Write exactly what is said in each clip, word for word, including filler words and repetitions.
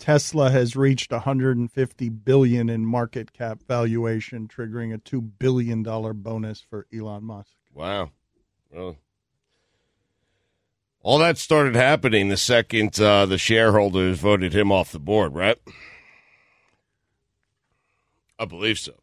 Tesla has reached one hundred fifty billion dollars in market cap valuation, triggering a two billion dollars bonus for Elon Musk. Wow. Well, all that started happening the second uh, the shareholders voted him off the board, right? I believe so.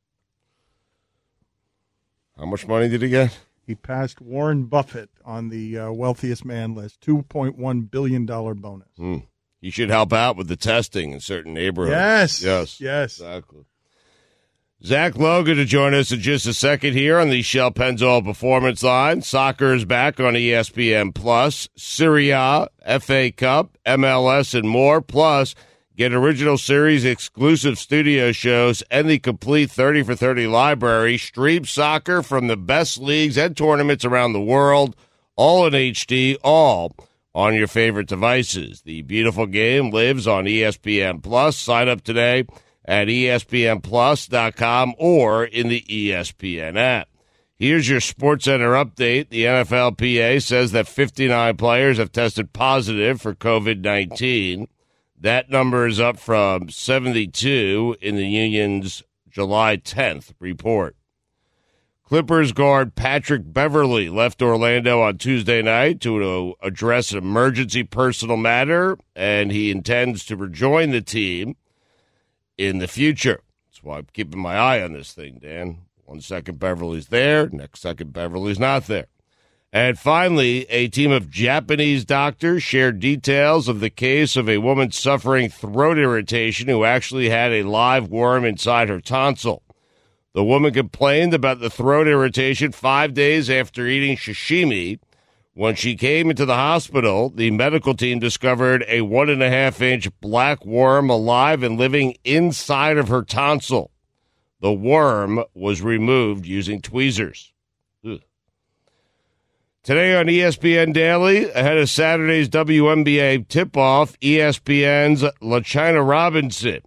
How much money did he get? He passed Warren Buffett on the uh, wealthiest man list, two point one billion dollars bonus. Hmm. He should help out with the testing in certain neighborhoods. Yes. Yes. Yes. Exactly. Zach Logan to join us in just a second here on the Shell Pennzoil Performance Line. Soccer is back on E S P N Plus, Serie A, F A Cup, M L S, and more. Plus, get original series, exclusive studio shows, and the complete thirty for thirty library. Stream soccer from the best leagues and tournaments around the world, all in H D, all on your favorite devices. The beautiful game lives on E S P N Plus. Sign up today at E S P N plus dot com or in the E S P N app. Here's your SportsCenter update. The N F L P A says that fifty-nine players have tested positive for covid nineteen. That number is up from seventy-two in the union's July tenth report. Clippers guard Patrick Beverley left Orlando on Tuesday night to address an emergency personal matter, and he intends to rejoin the team in the future. That's why I'm keeping my eye on this thing, Dan. One second Beverly's there, next second Beverly's not there. And finally, a team of Japanese doctors shared details of the case of a woman suffering throat irritation who actually had a live worm inside her tonsil. The woman complained about the throat irritation five days after eating sashimi. When she came into the hospital, the medical team discovered a one and a half inch black worm alive and living inside of her tonsil. The worm was removed using tweezers. Ugh. Today on E S P N Daily, ahead of Saturday's W N B A tip-off, E S P N's LaChina Robinson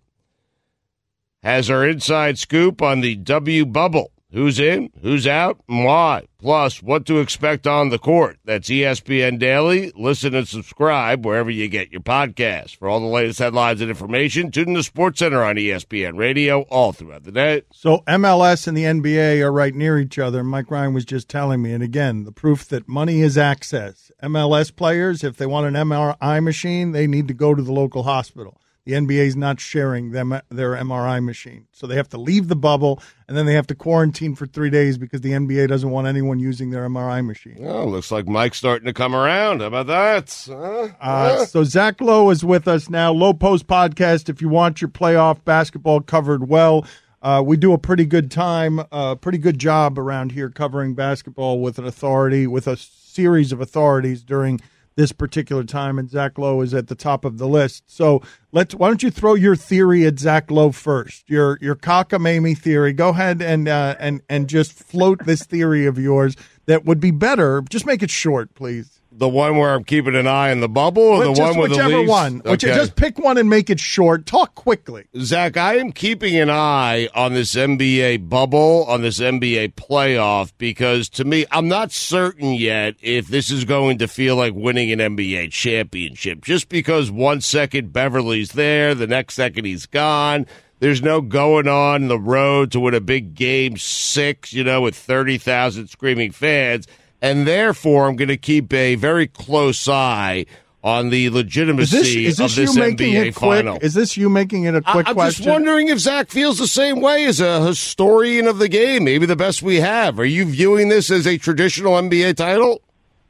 has her inside scoop on the W bubble. Who's in, who's out, and why. Plus, what to expect on the court. That's E S P N Daily. Listen and subscribe wherever you get your podcasts. For all the latest headlines and information, tune in to SportsCenter on E S P N Radio all throughout the day. So M L S and the N B A are right near each other. Mike Ryan was just telling me, and again, the proof that money is access. M L S players, if they want an M R I machine, they need to go to the local hospital. The N B A is not sharing them their M R I machine. So they have to leave the bubble, and then they have to quarantine for three days because the N B A doesn't want anyone using their M R I machine. Oh, looks like Mike's starting to come around. How about that? Huh? Uh, so Zach Lowe is with us now. Low Post Podcast, if you want your playoff basketball covered well. Uh, we do a pretty good time, a uh, pretty good job around here covering basketball with an authority, with a series of authorities during this particular time, and Zach Lowe is at the top of the list. So let's. Why don't you throw your theory at Zach Lowe first? Your your cockamamie theory. Go ahead and uh, and and just float this theory of yours that would be better. Just make it short, please. The one where I'm keeping an eye on the bubble, or Well, the just one with the whichever leaves? one. Okay. Which, just pick one and make it short. Talk quickly. Zach, I am keeping an eye on this N B A bubble, on this N B A playoff, because to me, I'm not certain yet if this is going to feel like winning an N B A championship. Just because one second Beverly's there, the next second he's gone. There's no going on the road to win a big game six, you know, with thirty thousand screaming fans. And therefore, I'm going to keep a very close eye on the legitimacy Is this, is this of this you N making B A it quick? final. Is this you making it a quick I, I'm question? just wondering if Zach feels the same way as a historian of the game, maybe the best we have. Are you viewing this as a traditional N B A title?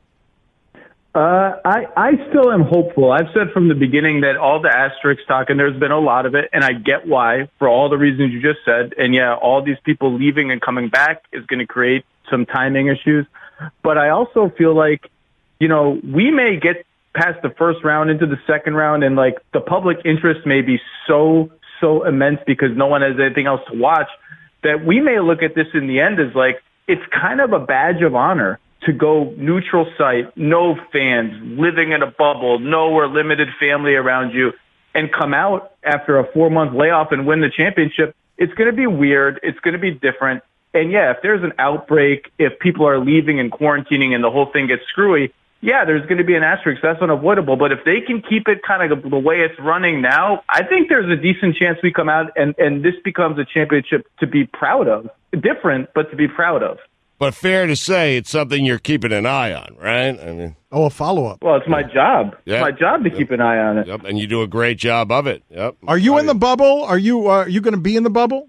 Uh, I, I still am hopeful. I've said from the beginning that all the asterisk talk, and there's been a lot of it, and I get why, for all the reasons you just said. And, yeah, all these people leaving and coming back is going to create some timing issues. But I also feel like, you know, we may get past the first round into the second round, and, like, the public interest may be so, so immense because no one has anything else to watch, that we may look at this in the end as, like, it's kind of a badge of honor to go neutral site, no fans, living in a bubble, no or limited family around you, and come out after a four-month layoff and win the championship. It's going to be weird. It's going to be different. And, yeah, if there's an outbreak, if people are leaving and quarantining and the whole thing gets screwy, yeah, there's going to be an asterisk. That's unavoidable. But if they can keep it kind of the way it's running now, I think there's a decent chance we come out and, and this becomes a championship to be proud of. Different, but to be proud of. But fair to say it's something you're keeping an eye on, right? I mean, oh, a follow-up. Well, it's my job. Yeah. It's my job to Yep. keep an eye on it. Yep, and you do a great job of it. Yep. Are you I in the mean, bubble? Are you uh, are you going to be in the bubble?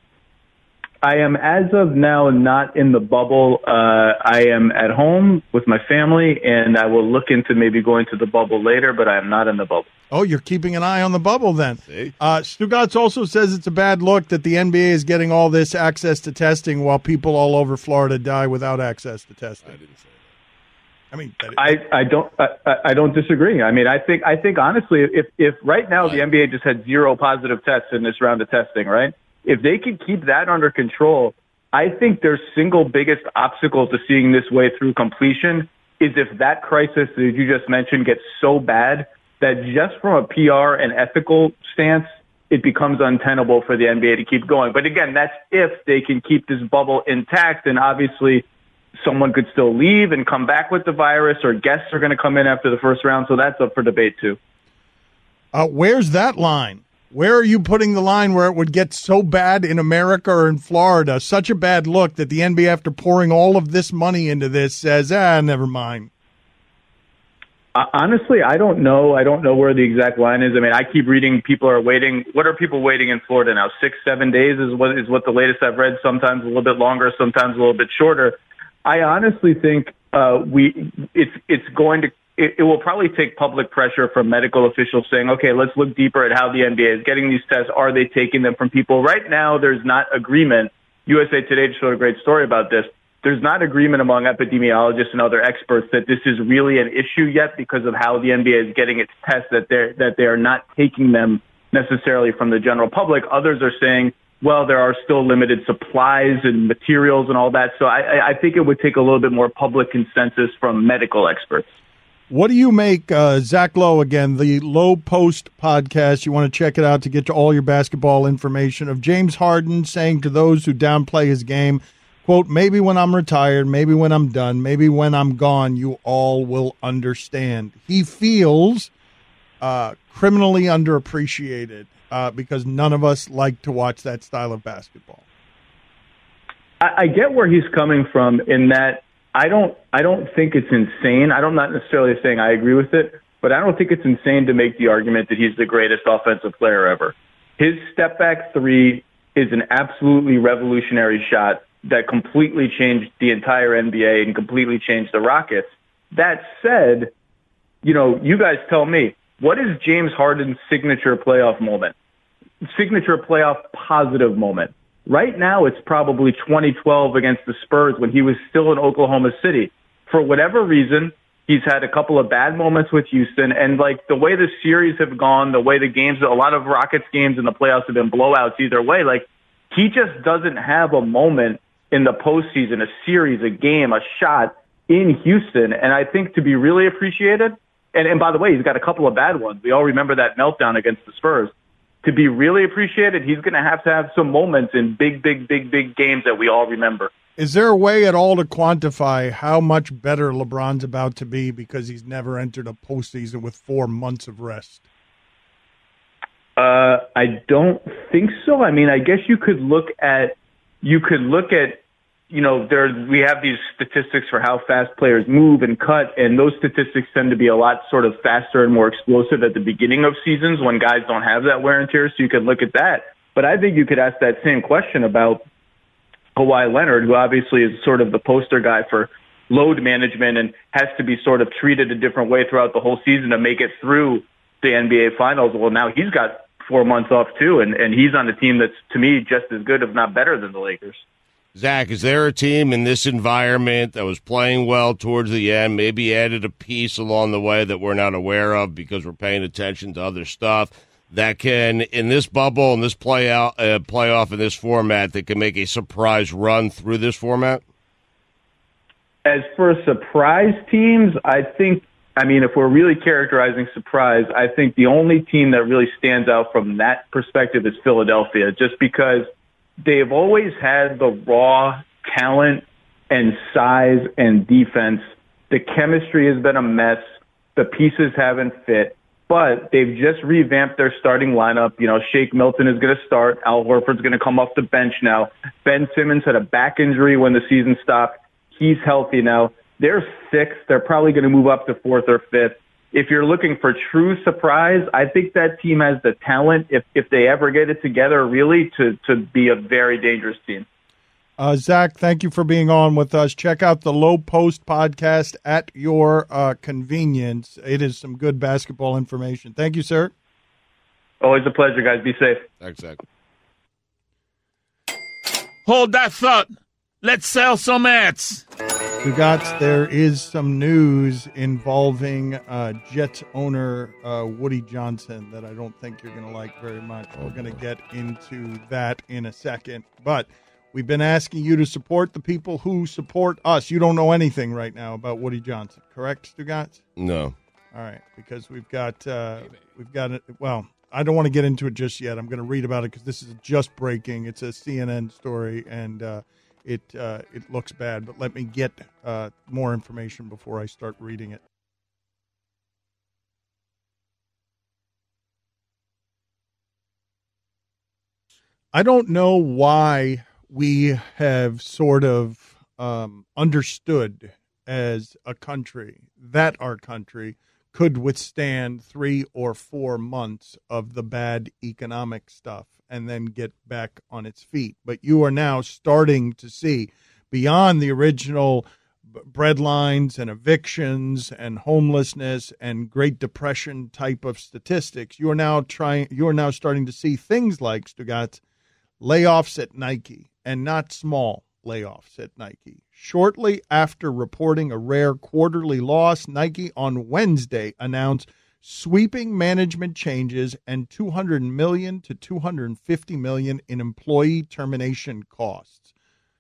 I am, as of now, not in the bubble. Uh, I am at home with my family, and I will look into maybe going to the bubble later, but I am not in the bubble. Oh, you're keeping an eye on the bubble then. See? Uh, Stugotz also says it's a bad look that the N B A is getting all this access to testing while people all over Florida die without access to testing. I didn't say that. I mean, that, I, I don't I, I don't disagree. I mean, I think I think honestly, if if right now the N B A just had zero positive tests in this round of testing, right? If they can keep that under control, I think their single biggest obstacle to seeing this way through completion is if that crisis that you just mentioned gets so bad that just from a P R and ethical stance, it becomes untenable for the N B A to keep going. But again, that's if they can keep this bubble intact, and obviously someone could still leave and come back with the virus, or guests are going to come in after the first round, so that's up for debate too. uh, where's that line? Where are you putting the line where it would get so bad in America or in Florida, such a bad look that the N B A, after pouring all of this money into this, says, ah, never mind? Uh, honestly, I don't know. I don't know where the exact line is. I mean, I keep reading people are waiting. What are people waiting in Florida now? Six, seven days is what is what the latest I've read. Sometimes a little bit longer, sometimes a little bit shorter. I honestly think uh, we it's it's going to. It, it will probably take public pressure from medical officials saying, okay, let's look deeper at how the N B A is getting these tests. Are they taking them from people? Right now, there's not agreement. U S A Today just showed a great story about this. There's not agreement among epidemiologists and other experts that this is really an issue yet because of how the N B A is getting its tests, that they're, that they are not taking them necessarily from the general public. Others are saying, well, there are still limited supplies and materials and all that. So I, I think it would take a little bit more public consensus from medical experts. What do you make, uh, Zach Lowe, again, the Low Post podcast? You want to check it out to get to all your basketball information, of James Harden saying to those who downplay his game, quote, maybe when I'm retired, maybe when I'm done, maybe when I'm gone, you all will understand. He feels uh, criminally underappreciated uh, because none of us like to watch that style of basketball. I, I get where he's coming from in that I don't I don't think it's insane. I'm not necessarily saying I agree with it, but I don't think it's insane to make the argument that he's the greatest offensive player ever. His step back three is an absolutely revolutionary shot that completely changed the entire N B A and completely changed the Rockets. That said, you know, you guys tell me, what is James Harden's signature playoff moment? Signature playoff positive moment? Right now, it's probably twenty twelve against the Spurs when he was still in Oklahoma City. For whatever reason, he's had a couple of bad moments with Houston, and like the way the series have gone, the way the games, a lot of Rockets games in the playoffs have been blowouts either way. Like, he just doesn't have a moment in the postseason, a series, a game, a shot in Houston. And I think to be really appreciated, and, and by the way, he's got a couple of bad ones. We all remember that meltdown against the Spurs. To be really appreciated, he's going to have to have some moments in big, big, big, big games that we all remember. Is there a way at all to quantify how much better LeBron's about to be because he's never entered a postseason with four months of rest? Uh, I don't think so. I mean, I guess you could look at, you could look at, you know, there we have these statistics for how fast players move and cut, and those statistics tend to be a lot sort of faster and more explosive at the beginning of seasons when guys don't have that wear and tear, so you can look at that. But I think you could ask that same question about Kawhi Leonard, who obviously is sort of the poster guy for load management and has to be sort of treated a different way throughout the whole season to make it through the N B A Finals. Well, now he's got four months off too, and, and he's on a team that's, to me, just as good, if not better, than the Lakers. Zach, is there a team in this environment that was playing well towards the end, maybe added a piece along the way that we're not aware of because we're paying attention to other stuff, that can, in this bubble, in this play out, uh, playoff, in this format, that can make a surprise run through this format? As for surprise teams, I think, I mean, if we're really characterizing surprise, I think the only team that really stands out from that perspective is Philadelphia, just because they've always had the raw talent and size and defense The chemistry has been a mess. The pieces haven't fit. But they've just revamped their starting lineup. You know, Shake Milton is going to start. Al Horford's going to come off the bench now. Ben Simmons had a back injury when the season stopped. He's healthy now. They're sixth. They're probably going to move up to fourth or fifth. If you're looking for true surprise, I think that team has the talent, if if they ever get it together, really, to, to be a very dangerous team. Uh, Zach, thank you for being on with us. Check out the Low Post podcast at your uh, convenience. It is some good basketball information. Thank you, sir. Always a pleasure, guys. Be safe. Thanks, Zach. Hold that thought. Let's sell some ads. Stugotz, there is some news involving uh, Jets owner uh, Woody Johnson that I don't think you're going to like very much. We're going to get into that in a second. But we've been asking you to support the people who support us. You don't know anything right now about Woody Johnson, correct, Stugotz? No. All right, because we've got uh, we've got it. Well, I don't want to get into it just yet. I'm going to read about it because this is just breaking. It's a C N N story, and uh, it uh, it looks bad. But let me get uh, more information before I start reading it. I don't know why we have sort of um, understood as a country that our country could withstand three or four months of the bad economic stuff and then get back on its feet. But you are now starting to see beyond the original breadlines and evictions and homelessness and Great Depression type of statistics. You are now trying. You are now starting to see things like, Stugotz, layoffs at Nike, and not small layoffs at Nike. Shortly after reporting a rare quarterly loss, Nike on Wednesday announced sweeping management changes and two hundred million dollars to two hundred fifty million dollars in employee termination costs.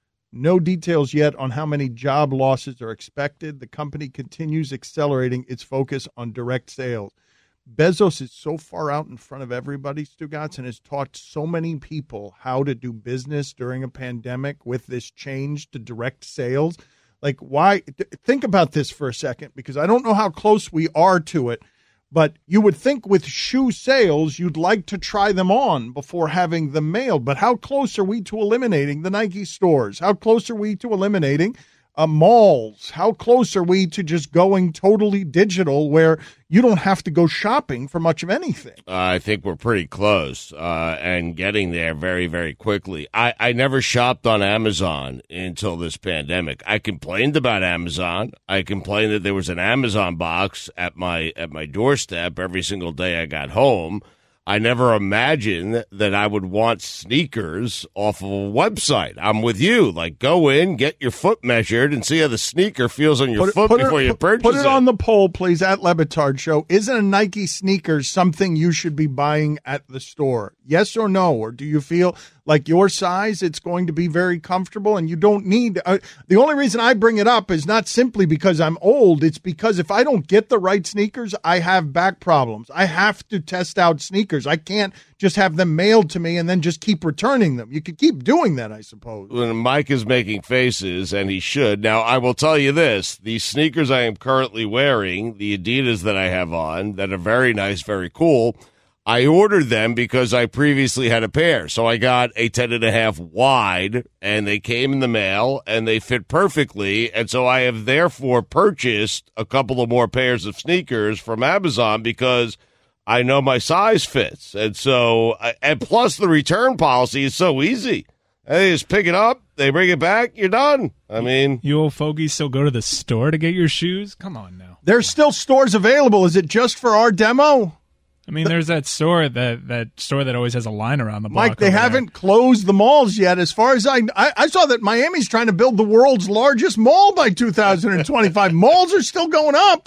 No details yet on how many job losses are expected. The company continues accelerating its focus on direct sales. Bezos is so far out in front of everybody, Stugotz, and has taught so many people how to do business during a pandemic with this change to direct sales. Like, why? Think about this for a second, because I don't know how close we are to it, but you would think with shoe sales, you'd like to try them on before having them mailed. But how close are we to eliminating the Nike stores? How close are we to eliminating Uh, malls? How close are we to just going totally digital where you don't have to go shopping for much of anything? Uh, I think we're pretty close uh, and getting there very, very quickly. I, I never shopped on Amazon until this pandemic. I complained about Amazon. I complained that there was an Amazon box at my at my doorstep every single day I got home. I never imagined that I would want sneakers off of a website. I'm with you. Like, go in, get your foot measured, and see how the sneaker feels on your put foot it, before it, you purchase put it. Put it on it. the poll, please, at Le Batard Show. Isn't a Nike sneaker something you should be buying at the store? Yes or no? Or do you feel like your size, it's going to be very comfortable and you don't need uh, – the only reason I bring it up is not simply because I'm old. It's because if I don't get the right sneakers, I have back problems. I have to test out sneakers. I can't just have them mailed to me and then just keep returning them. You could keep doing that, I suppose. When Mike is making faces, and he should. Now, I will tell you this. These sneakers I am currently wearing, the Adidas that I have on, that are very nice, very cool, I ordered them because I previously had a pair. So I got a ten and a half wide, and they came in the mail, and they fit perfectly. And so I have therefore purchased a couple of more pairs of sneakers from Amazon because I know my size fits. And so, and plus the return policy is so easy. They just pick it up, they bring it back, you're done. I mean, you old fogies still go to the store to get your shoes? Come on now. There's still stores available. Is it just for our demo? I mean, there's that store that that store that always has a line around the block. Mike, they haven't there. closed the malls yet. As far as I, I, I saw that Miami's trying to build the world's largest mall by two thousand twenty-five. Malls are still going up.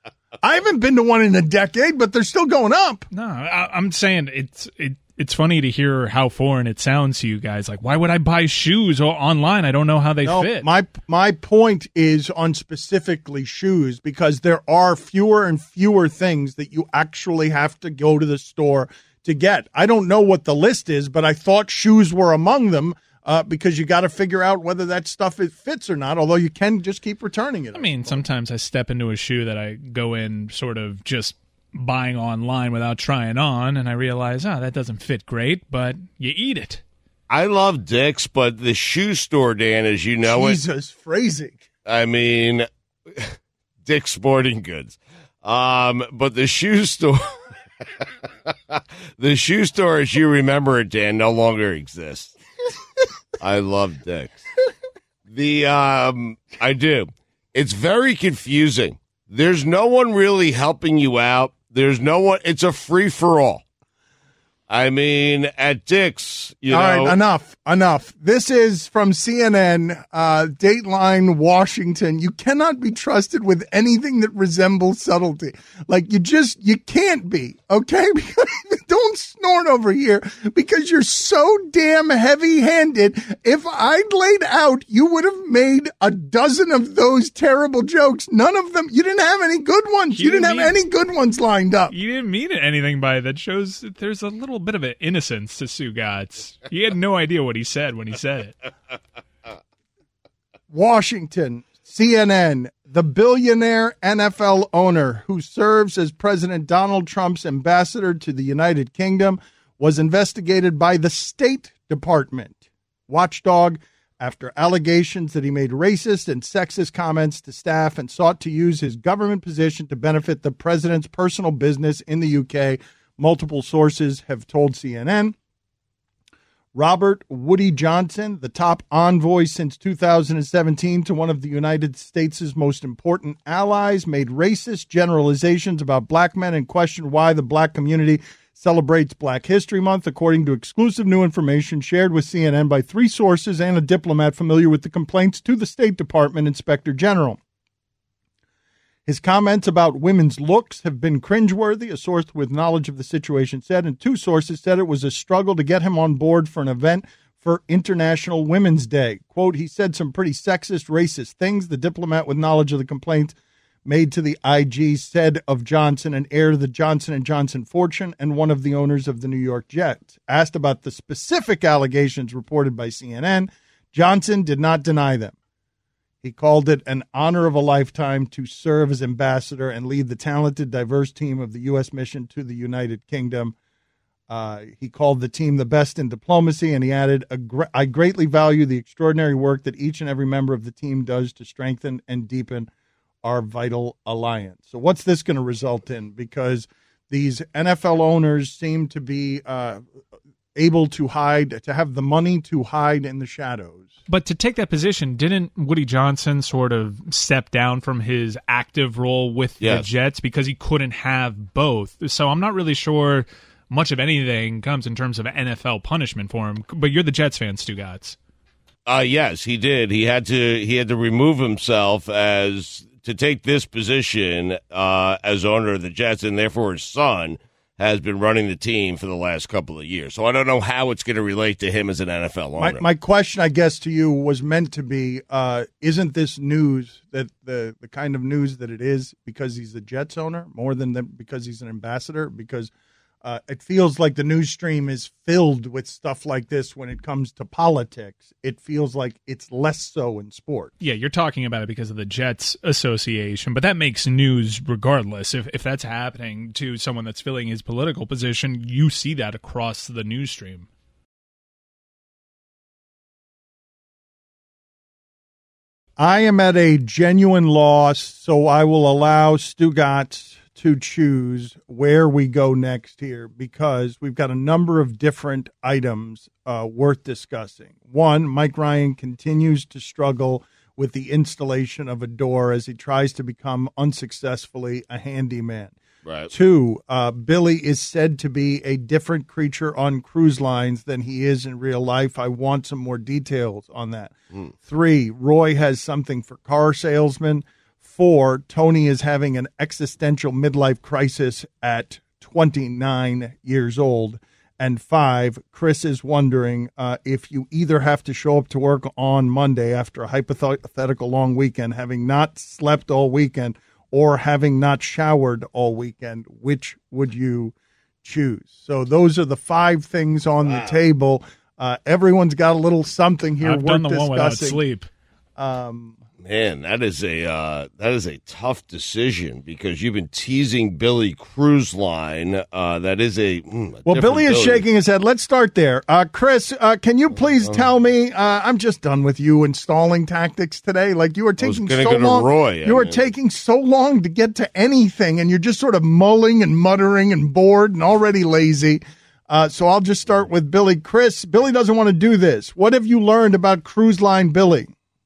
I haven't been to one in a decade, but they're still going up. No, I, I'm saying it's it. It's funny to hear how foreign it sounds to you guys. Like, why would I buy shoes online? I don't know how they no, fit. My my point is on specifically shoes, because there are fewer and fewer things that you actually have to go to the store to get. I don't know what the list is, but I thought shoes were among them. uh, because you got to figure out whether that stuff it fits or not, although you can just keep returning it. I mean, sometimes I step into a shoe that I go in sort of just buying online without trying on, and I realize, oh, that doesn't fit great, but you eat it. I love Dick's, but the shoe store, Dan, as you know Jesus, it. Jesus, phrasing. I mean, Dick's Sporting Goods. Um, but the shoe store, the shoe store, as you remember it, Dan, no longer exists. I love Dick's. The, um, I do. It's very confusing. There's no one really helping you out. There's no one. It's a free for all. I mean, at Dick's, you All know. right, enough, enough. This is from C N N, uh, Dateline, Washington. You cannot be trusted with anything that resembles subtlety. Like, you just, you can't be, okay? Don't snort over here because you're so damn heavy-handed. If I'd laid out, you would have made a dozen of those terrible jokes. None of them, you didn't have any good ones. You, you didn't, didn't have any good ones lined up. You didn't mean anything by it. That shows that there's a little bit of an innocence to Stugotz. He had no idea what he said when he said it. Washington, C N N, the billionaire N F L owner who serves as President Donald Trump's ambassador to the United Kingdom was investigated by the State Department watchdog after allegations that he made racist and sexist comments to staff and sought to use his government position to benefit the president's personal business in the U K. Multiple sources have told C N N. Robert Woody Johnson, the top envoy since two thousand seventeen to one of the United States' most important allies, made racist generalizations about black men and questioned why the black community celebrates Black History Month, according to exclusive new information shared with C N N by three sources and a diplomat familiar with the complaints to the State Department Inspector General. His comments about women's looks have been cringeworthy, a source with knowledge of the situation said, and two sources said it was a struggle to get him on board for an event for International Women's Day. Quote, he said some pretty sexist, racist things. The diplomat with knowledge of the complaints made to the I G said of Johnson, an heir to the Johnson and Johnson fortune and one of the owners of the New York Jets. Asked about the specific allegations reported by C N N, Johnson did not deny them. He called it an honor of a lifetime to serve as ambassador and lead the talented, diverse team of the U S mission to the United Kingdom. Uh, he called the team the best in diplomacy, and he added, I greatly value the extraordinary work that each and every member of the team does to strengthen and deepen our vital alliance. So what's this going to result in? Because these N F L owners seem to be uh, able to hide, to have the money to hide in the shadows. But to take that position, didn't Woody Johnson sort of step down from his active role with yes. the Jets because he couldn't have both? So I'm not really sure much of anything comes in terms of N F L punishment for him. But you're the Jets fan, Stugotz. Uh, yes, he did. He had to. He had to remove himself as to take this position uh, as owner of the Jets, and therefore his son has been running the team for the last couple of years. So I don't know how it's going to relate to him as an N F L owner. My, my question, I guess, to you was meant to be, uh, isn't this news, that the, the kind of news that it is, because he's the Jets owner, more than the, because he's an ambassador? Because uh, it feels like the news stream is filled with stuff like this when it comes to politics. It feels like it's less so in sports. Yeah, you're talking about it because of the Jets Association, but that makes news regardless. If if that's happening to someone that's filling his political position, you see that across the news stream. I am at a genuine loss, so I will allow Stugotz to choose where we go next here, because we've got a number of different items uh, worth discussing. One, Mike Ryan continues to struggle with the installation of a door as he tries to become unsuccessfully a handyman. Right. Two, uh, Billy is said to be a different creature on cruise lines than he is in real life. I want some more details on that. Mm. Three, Roy has something for car salesmen. Four, Tony is having an existential midlife crisis at twenty-nine years old. And five, Chris is wondering uh, if you either have to show up to work on Monday after a hypothetical long weekend, having not slept all weekend, or having not showered all weekend, which would you choose? So those are the five things on wow. the table. Uh, everyone's got a little something here. I've worth done the discussing. one without sleep. Um, Man, that is a uh, that is a tough decision because you've been teasing Billy Cruise Line. Uh, that is a, mm, a well. Billy is Billy. shaking his head. Let's start there. Uh, Chris, uh, can you please uh, tell me? Uh, I'm just done with you installing tactics today. Like you are taking so go long. Roy, you I are mean. taking so long to get to anything, and you're just sort of mulling and muttering and bored and already lazy. Uh, so I'll just start with Billy. Chris, Billy doesn't want to do this. What have you learned about Cruise Line Billy?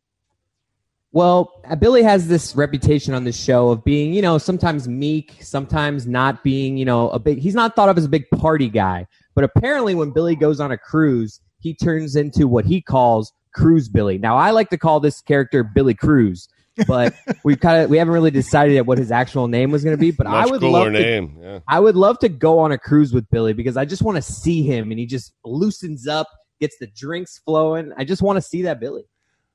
Well, Billy has this reputation on this show of being, you know, sometimes meek, sometimes not being, you know, a big, he's not thought of as a big party guy. But apparently when Billy goes on a cruise, he turns into what he calls Cruise Billy. Now, I like to call this character Billy Cruise, but we kind of, we haven't really decided yet what his actual name was going to be. But Much I would cooler love to, name. Yeah. I would love to go on a cruise with Billy because I just want to see him and he just loosens up, gets the drinks flowing. I just want to see that Billy.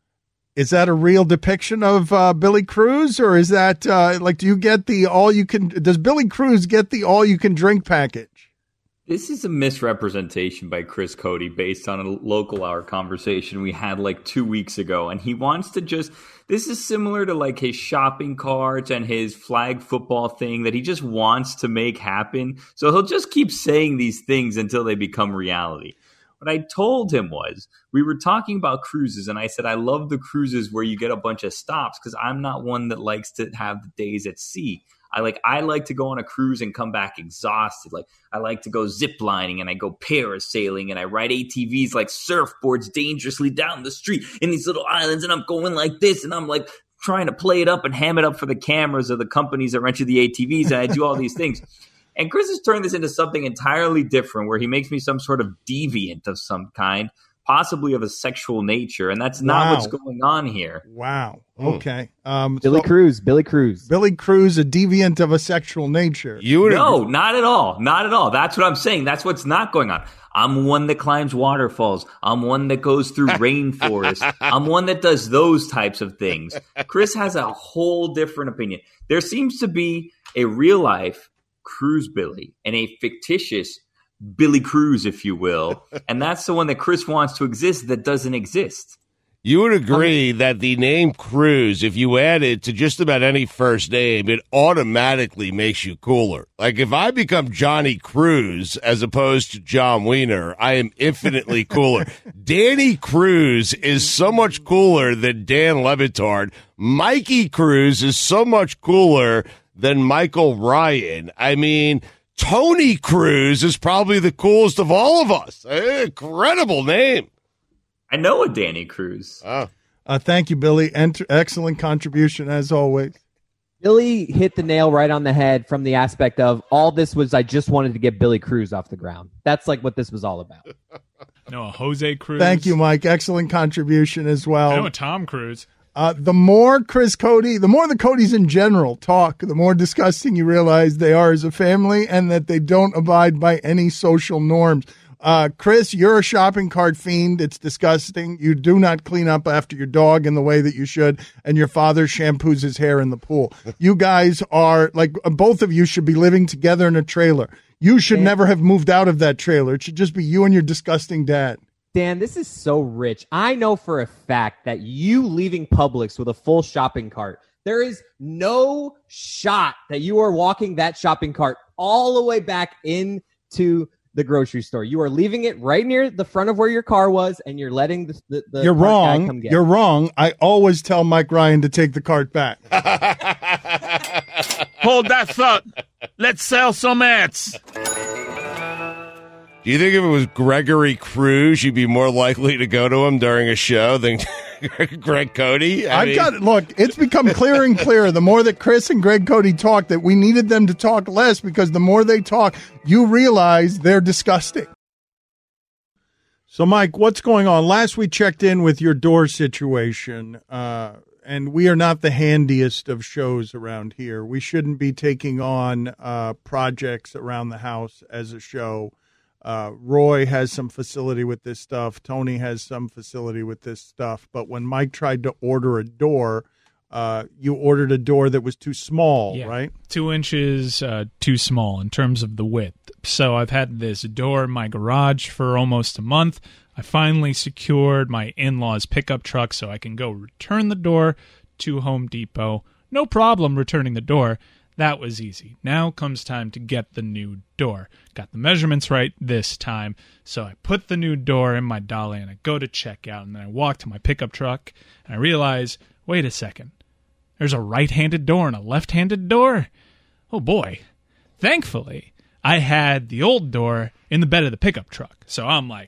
Is that a real depiction of uh, Billy Cruz, or is that uh, like, do you get the all you can, does Billy Cruz get the all you can drink package? This is a misrepresentation by Chris Cody based on a local hour conversation we had like two weeks ago. And he wants to just, this is similar to like his shopping carts and his flag football thing that he just wants to make happen. So he'll just keep saying these things until they become reality. What I told him was, we were talking about cruises, and I said, I love the cruises where you get a bunch of stops because I'm not one that likes to have the days at sea. I like I like to go on a cruise and come back exhausted. Like I like to go zip lining and I go parasailing and I ride A T Vs like surfboards dangerously down the street in these little islands, and I'm going like this, and I'm like trying to play it up and ham it up for the cameras of the companies that rent you the A T Vs, and I do all these things. And Chris has turned this into something entirely different where he makes me some sort of deviant of some kind, possibly of a sexual nature. And that's not wow. what's going on here. Wow. Okay. Um, Billy so, Cruz, Billy Cruz. Billy Cruz, a deviant of a sexual nature. You would No, agree. not at all. Not at all. That's what I'm saying. That's what's not going on. I'm one that climbs waterfalls. I'm one that goes through rainforests. I'm one that does those types of things. Chris has a whole different opinion. There seems to be a real life Cruise Billy and a fictitious Billy Cruz, if you will. And that's the one that Chris wants to exist that doesn't exist. You would agree that the name Cruz, if you add it to just about any first name, it automatically makes you cooler. Like if I become Johnny Cruz as opposed to John Wiener, I am infinitely cooler. Danny Cruz is so much cooler than Dan Levitard. Mikey Cruz is so much cooler than Michael Ryan. I mean, Tony Cruz is probably the coolest of all of us. Incredible name. I know a Danny Cruz. Oh. Uh, thank you, Billy. Ent- excellent contribution, as always. Billy hit the nail right on the head from the aspect of all this was I just wanted to get Billy Cruz off the ground. That's like what this was all about. No, Jose Cruz. Thank you, Mike. Excellent contribution as well. I know a Tom Cruise. Uh, the more Chris Cody, the more the Codys in general talk, the more disgusting you realize they are as a family and that they don't abide by any social norms. Uh, Chris, you're a shopping cart fiend. It's disgusting. You do not clean up after your dog in the way that you should, and your father shampoos his hair in the pool. You guys are, like, both of you should be living together in a trailer. You should Dan, never have moved out of that trailer. It should just be you and your disgusting dad. Dan, this is so rich. I know for a fact that you leaving Publix with a full shopping cart, there is no shot that you are walking that shopping cart all the way back into the grocery store. You are leaving it right near the front of where your car was, and you're letting the, the, the You're cart guy wrong. come get You're it. wrong. I always tell Mike Ryan to take the cart back. Hold that thought. Let's sell some ads. Do you think if it was Gregory Cruz, you'd be more likely to go to him during a show than Greg Cody? I I've mean, got look. It's become clearer and clearer the more that Chris and Greg Cody talk that we needed them to talk less because the more they talk, you realize they're disgusting. So, Mike, what's going on? Last we checked in with your door situation, uh, and we are not the handiest of shows around here. We shouldn't be taking on uh, projects around the house as a show. Uh, Roy has some facility with this stuff. Tony has some facility with this stuff. But when Mike tried to order a door, uh, you ordered a door that was too small, yeah. right? Two inches uh, too small in terms of the width. So I've had this door in my garage for almost a month. I finally secured my in-laws' pickup truck so I can go return the door to Home Depot. No problem returning the door. That was easy. Now comes time to get the new door. Got the measurements right this time. So I put the new door in my dolly and I go to check out. And then I walk to my pickup truck and I realize, wait a second. There's a right-handed door and a left-handed door? Oh boy. Thankfully, I had the old door in the bed of the pickup truck. So I'm like,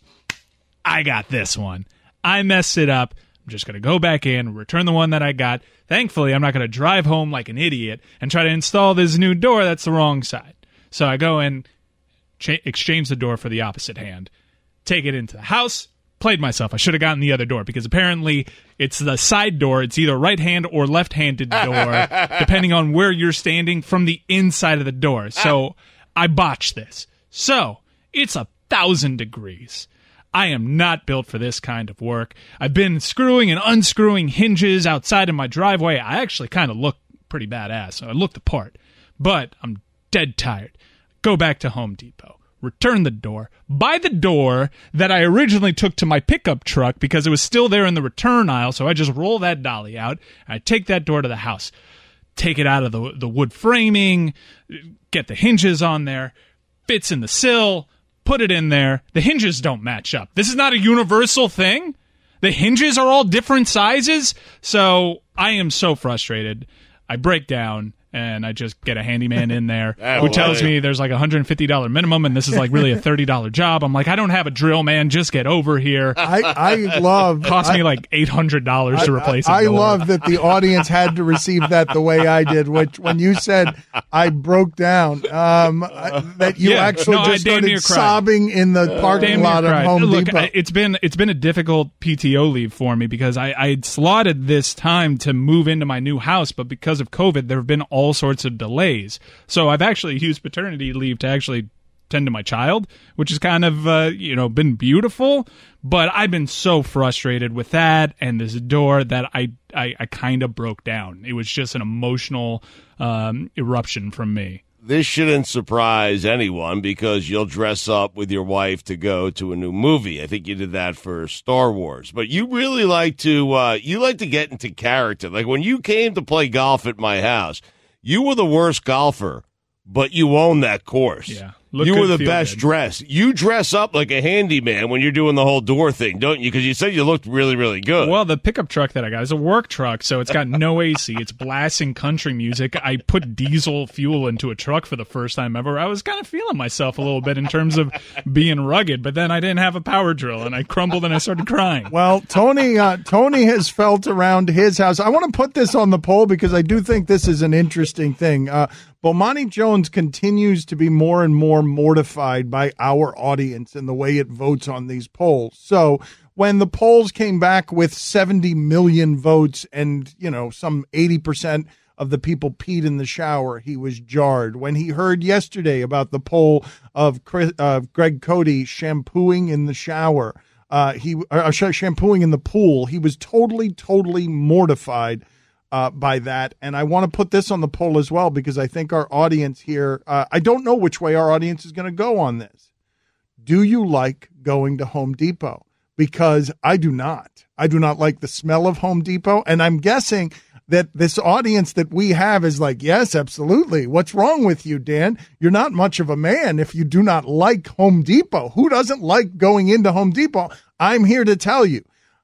I got this one. I messed it up. I'm just going to go back in, return the one that I got. Thankfully, I'm not going to drive home like an idiot and try to install this new door that's the wrong side. So I go and cha- exchange the door for the opposite hand, take it into the house, played myself. I should have gotten the other door because apparently it's the side door. It's either right-hand or left-handed door, depending on where you're standing from the inside of the door. So I botched this. So it's a thousand degrees. I am not built for this kind of work. I've been screwing and unscrewing hinges outside of my driveway. I actually kind of look pretty badass. So I look the part. But I'm dead tired. Go back to Home Depot. Return the door. Buy the door that I originally took to my pickup truck because it was still there in the return aisle. So I just roll that dolly out. And I take that door to the house. Take it out of the, the wood framing. Get the hinges on there. Fits in the sill. Put it in there. The hinges don't match up. This is not a universal thing. The hinges are all different sizes. So I am so frustrated. I break down and I just get a handyman in there who tells me there's like a one hundred fifty dollars minimum and this is like really a thirty dollars job. I'm like, I don't have a drill, man. Just get over here. I, I love... Cost I, me like eight hundred dollars to replace it. I, I love that the audience had to receive that the way I did, which when you said I broke down, um, that you yeah, actually no, just started cried. sobbing in the parking lot of Home Look, Depot. I, it's been it's been a difficult P T O leave for me because I I had slotted this time to move into my new house, but because of COVID, there have been all sorts of delays. So I've actually used paternity leave to actually tend to my child, which has kind of uh, you know been beautiful. But I've been so frustrated with that and this door that I I, I kind of broke down. It was just an emotional um, eruption from me. This shouldn't surprise anyone because you'll dress up with your wife to go to a new movie. I think you did that for Star Wars. But you really like to uh, you like to get into character. Like when you came to play golf at my house, you were the worst golfer, but you owned that course. Yeah. Look you were the best good. dressed. You dress up like a handyman when you're doing the whole door thing, don't you? Because you said you looked really, really good. Well, the pickup truck that I got is a work truck, so it's got no A C. It's blasting country music. I put diesel fuel into a truck for the first time ever. I was kind of feeling myself a little bit in terms of being rugged, but then I didn't have a power drill, and I crumbled and I started crying. Well, Tony, uh, Tony has felt around his house. I want to put this on the poll because I do think this is an interesting thing. Uh, Bomani Jones continues to be more and more mortified by our audience and the way it votes on these polls. So when the polls came back with seventy million votes and, you know, some eighty percent of the people peed in the shower, he was jarred. When he heard yesterday about the poll of Chris, uh, Greg Cody shampooing in the shower, uh, he uh, shampooing in the pool, he was totally, totally mortified Uh, by that. And I want to put this on the poll as well because I think our audience here, uh, I don't know which way our audience is going to go on this. Do you like going to Home Depot? Because I do not. I do not like the smell of Home Depot. And I'm guessing that this audience that we have is like, yes, absolutely. What's wrong with you, Dan? You're not much of a man if you do not like Home Depot. Who doesn't like going into Home Depot? I'm here to tell you.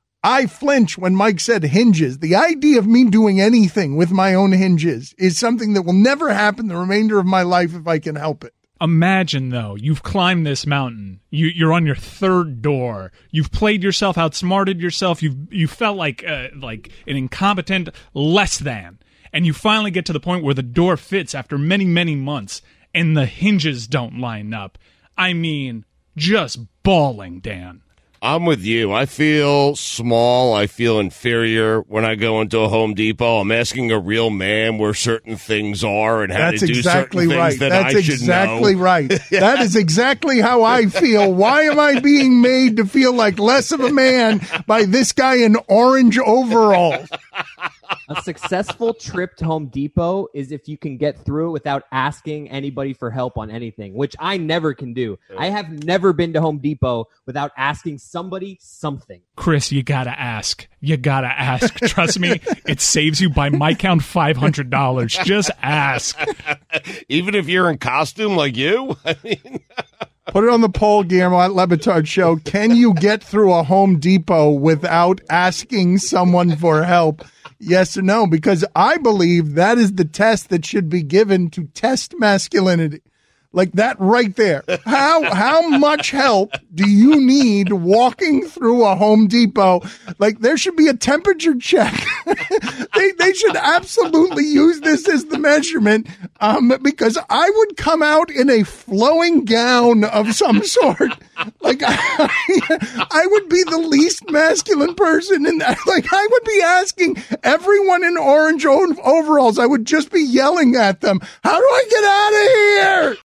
I flinch when Mike said hinges. The idea of me doing anything with my own hinges is something that will never happen the remainder of my life if I can help it. Imagine, though, you've climbed this mountain. You, you're on your third door. You've played yourself, outsmarted yourself. You've you felt like uh, like an incompetent less than. And you finally get to the point where the door fits after many, many months, and the hinges don't line up. I mean, just bawling, Dan. I'm with you. I feel small. I feel inferior when I go into a Home Depot. I'm asking a real man where certain things are and how That's to do exactly certain right. things that That's I should exactly know. right. That is exactly how I feel. Why am I being made to feel like less of a man by this guy in orange overalls? A successful trip to Home Depot is if you can get through it without asking anybody for help on anything, which I never can do. I have never been to Home Depot without asking somebody something. Chris, you gotta ask. You gotta ask. Trust me, it saves you by my count five hundred dollars. Just ask. Even if you're in costume like you? I mean... Put it on the poll, Guillermo, at Le Batard Show. Can you get through a Home Depot without asking someone for help? Yes or no? Because I believe that is the test that should be given to test masculinity. Like that right there. How how much help do you need walking through a Home Depot? Like there should be a temperature check. they they should absolutely use this as the measurement, um, because I would come out in a flowing gown of some sort. Like I, I would be the least masculine person in that. Like I would be asking everyone in orange overalls. I would just be yelling at them, "How do I get out of here?"